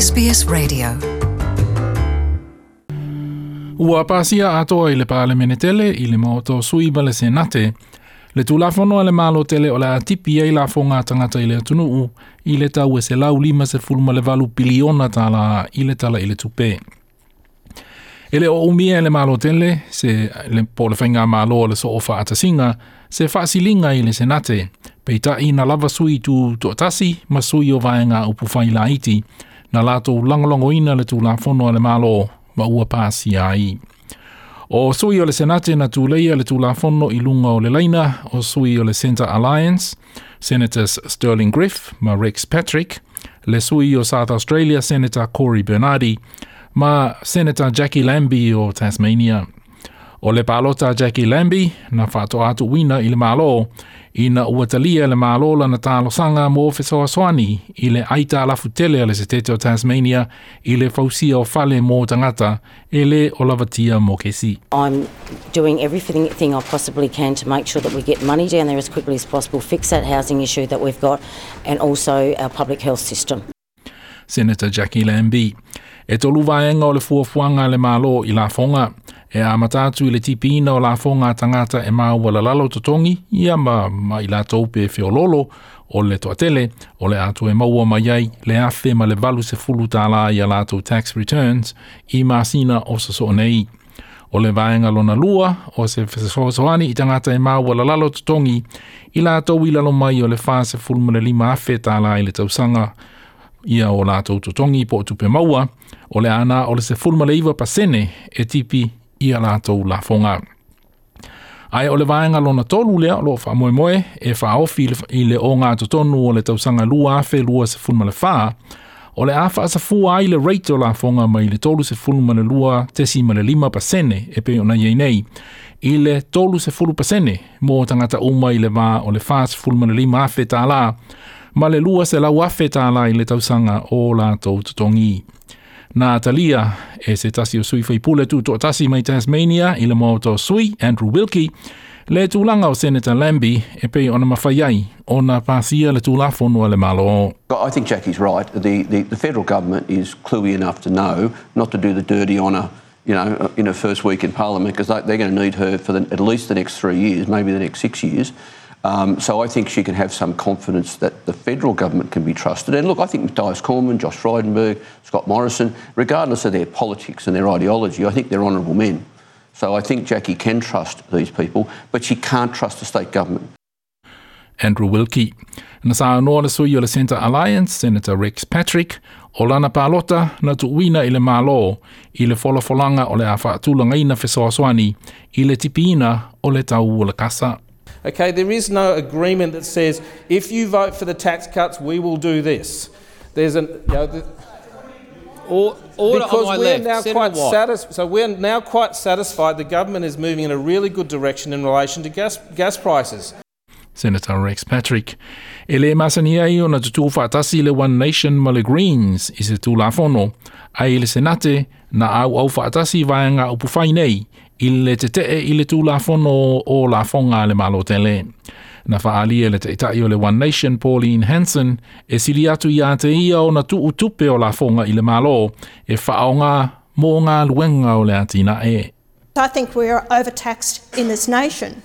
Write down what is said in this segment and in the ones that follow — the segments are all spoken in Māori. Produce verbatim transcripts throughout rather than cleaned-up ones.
S B S Radio. Ua pasia atoa i le pāle menetele i le maoto sui ba le senate. Le tulafono a le malo tele o le atipi ai la fonga tangata i le atunuu i le tau e se lau lima se fulma le valu biliona tala i le tala i le tupe. Ele o umia le malo tele se le po le whainga malo le so ofa atasinga se whaasilinga i le senate. Peita i na lava sui tu tuatasi ma sui o vaenga upu whaila iti na lato langolongo ina le tulafono a le malo ma ua pasi ai. O sui o le senate na tūleia le tulafono i lunga o le laina o sui o le Centre Alliance, Senators Sterling Griff ma Rex Patrick, le sui o South Australia Senator Cory Bernardi, ma Senator Jackie Lambie o Tasmania. O le palota Jackie Lambie na whato atu wina i le malo, i na uatalia le malo la na talo sanga mo fesoa soani i le aita alafu tele ale se tete o Tasmania i le fausia o fale mo tangata e le o lavatia mo kesi. I'm doing everything I possibly can to make sure that we get money down there as quickly as possible, fix that housing issue that we've got and also our public health system. Senator Jackie Lambie. E tolu vaenga o le fuafuanga le malo i la fonga. E a matatu i le tipina o la fonga tangata e maua la lalo totongi, ia ma, ma i la taupe feololo o le toatele, o le atu e maua maiai, le afe ma le valu se fulu tala i a lato tax returns, i masina o saso nei. O le vaenga lona lua, o se fesoani i tangata e maua la lalo totongi, i la tau i lalo mai o le fa se fulu ma le lima afe tala i le tausanga, ia o la tau totongi po tupe maua, o le ana o le se fulu ma le iwa pasene e tipi ia lātou la fonga. Ai o le vaenga lona tolu lea lo wha moe moe e wha ofi i le o ngā totonu o le tausanga lua afe lua se fulma le wha, o le awha asa fua ai le rate o la fonga mai le tolu se fulma le lua tesi ma le lima pasene e pe ona iei nei, i le tolu se fulu pasene mo tangata uma i le wā o le wha se fulma le lima afe tā la, ma le lua se lau afe tā la i le tausanga o lātou totongi. Nā talia e se tasi o sui whaipule tu to tasi mai Tasmania i le maoto sui, Andrew Wilkie, le tūlanga o Senator Lambie e pei ona mawhaiai o na pāsia le tūlafonua le malo. I think Jackie's right. The, the, the federal government is cluey enough to know not to do the dirty on her, you know, in her first week in Parliament because they, they're going to need her for the, at least the next three years, maybe the next six years. Um, so I think she can have some confidence that the federal government can be trusted. And look, I think Matthias Cormann, Josh Frydenberg, Scott Morrison, regardless of their politics and their ideology, I think they're honourable men. So I think Jackie can trust these people, but she can't trust the state government. Andrew Wilkie. Na sa anoa le sui o le Centre Alliance, Senator Rex Patrick, o lana palota na tuuina i le malo, i le folafolanga o le awhaatulanga ina fesoasoani, i le tipina o le tau o le kasa. Okay, there is no agreement that says if you vote for the tax cuts, we will do this. There's an you know, the, or, order because on my we're left. now Senator quite Watt. satisfied. So we're now quite satisfied. The government is moving in a really good direction in relation to gas gas prices. Senator Rex Patrick. E le masania i o na tutu whaatasi le One Nation ma le Greens i se tūlafono, ai le Senate na au au whaatasi vaenga upu whai nei, i le te te i le tūlafono o la fonga le malo tele. Na whaalia le te itai o le One Nation, Pauline Hanson, e sili atu i a te ia o na tuu tupe o la fonga i le malo, e whaonga mō ngā luenga o le atina e. I think we are overtaxed in this nation.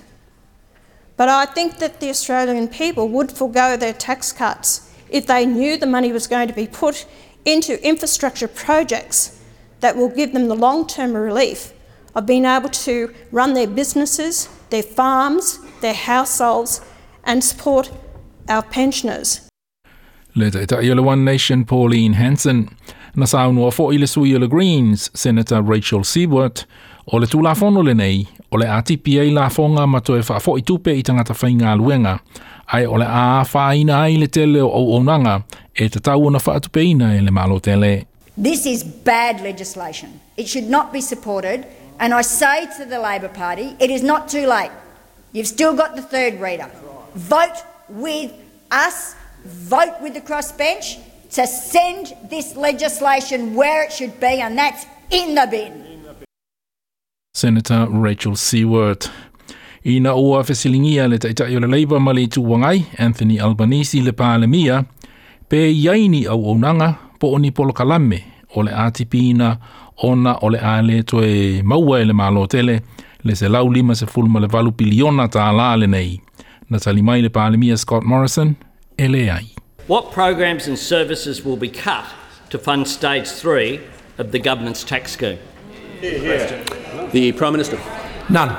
But I think that the Australian people would forego their tax cuts if they knew the money was going to be put into infrastructure projects that will give them the long-term relief of being able to run their businesses, their farms, their households and support our pensioners. Le te itai o le One Nation, Pauline Hanson. Na saunua fo i le sui o le Greens, Senator Rachel Siewert, o le tūlafono le nei, o le atipi ai la fonga mato e wha fo i tupe i tangata whainga luenga, ai o le a whaina ai le tele o onanga, e te tau na wha tupe ina e le malo tele. This is bad legislation. It should not be supported, and I say to the Labor Party, it is not too late. You've still got the third reader. Vote with us, vote with the crossbench to send this legislation where it should be, and that's in the bin. Senator Rachel Siewert. Ina ua fesilingia le taitai o le Labour ma le tuwangai, Anthony Albanese le pālemia, pe iaini au onanga, po oni polo kalame o le atipina ona o le ale toe maua ele malo tele le se lau lima se fulma le valu piliona ta ala le nei. Na tali mai le pālemia Scott Morrison, ele ai. What programs and services will be cut to fund stage three of the government's tax scheme? The Prime Minister. None.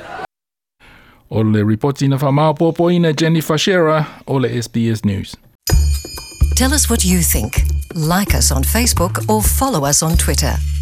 O le reporti na whamao pōpoina Jennifer Shearer o le S B S News. Tell us what you think. Like us on Facebook or follow us on Twitter.